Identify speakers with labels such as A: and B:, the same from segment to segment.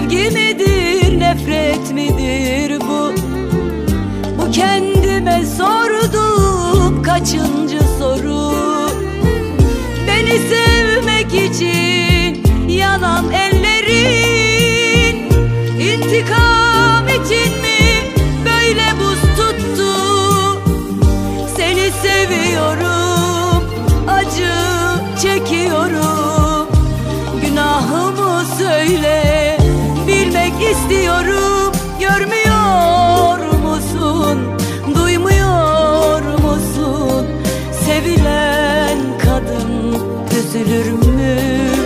A: Sevgi midir, nefret midir bu? Bu kendime sorduğum kaçıncı soru? Beni sevmek için yanan ellerin, intikam için mi böyle buz tuttu? Seni seviyorum, acı çekiyorum. Günahımı söyle, bilmek istiyorum. Görmüyor musun, duymuyor musun? Sevilen kadın üzülür mü?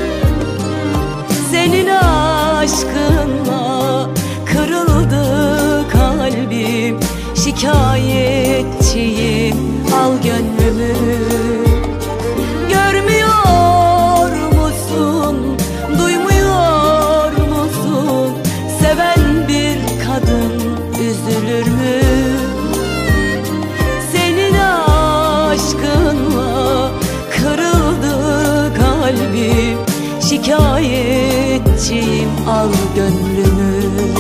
A: Senin aşkınla kırıldı kalbim. Şikayetçiyim, al gönlümü. Görmüyor musun, duymuyor musun? Seven bir kadın üzülür mü? Senin aşkınla kırıldı kalbim. Şikayetçiyim, al gönlümü.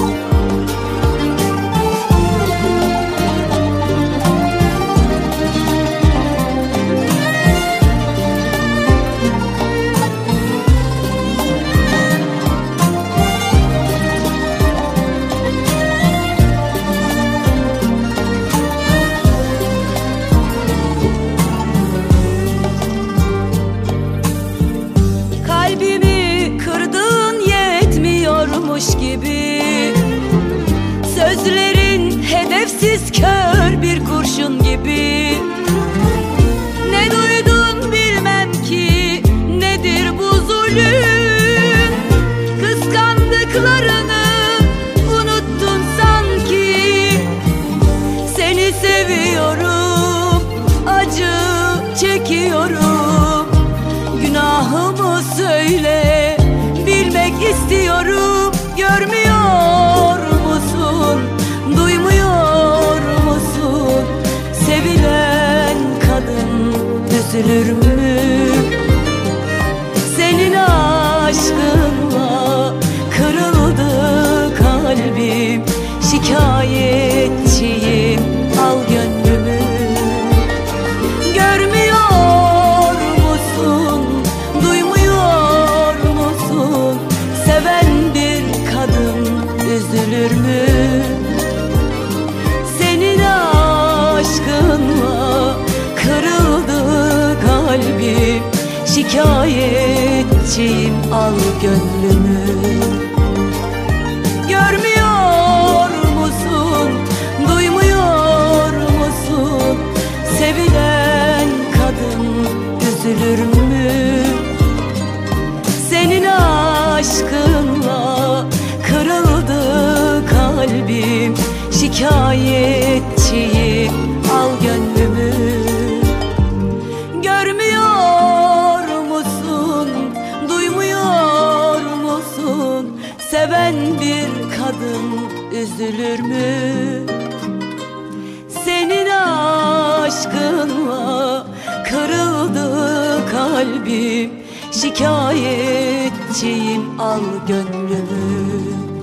A: Kalbimi kırdın yetmiyormuş gibi, sözlerin hedefsiz kör bir kurşun gibi. Ne duydun bilmem ki, nedir bu zulüm? Kıskandıklarını unuttun sanki. Seni seviyorum, acı çekiyorum. Günahımı söyle, bilmek istiyorum. Görmüyor musun, duymuyor musun? Sevilen kadın üzülür mü? Senin aşkınla kırıldı kalbim. Şikayetçiyim, al gönlümü. Görmüyor musun, duymuyor musun? Seven bir kadın üzülür mü? Senin aşkınla kırıldı kalbim. Şikayetçiyim, al gönlümü. Görmüyor musun, duymuyor musun? Sevilen kadın üzülür mü? Senin aşkınla kırıldı kalbim. Şikayetçiyim, al gönlümü. Görmüyor musun, duymuyor musun? Seven bir kadın üzülür mü? Senin aşkınla kırıldı kalbim. Şikayetçiyim, al gönlümü.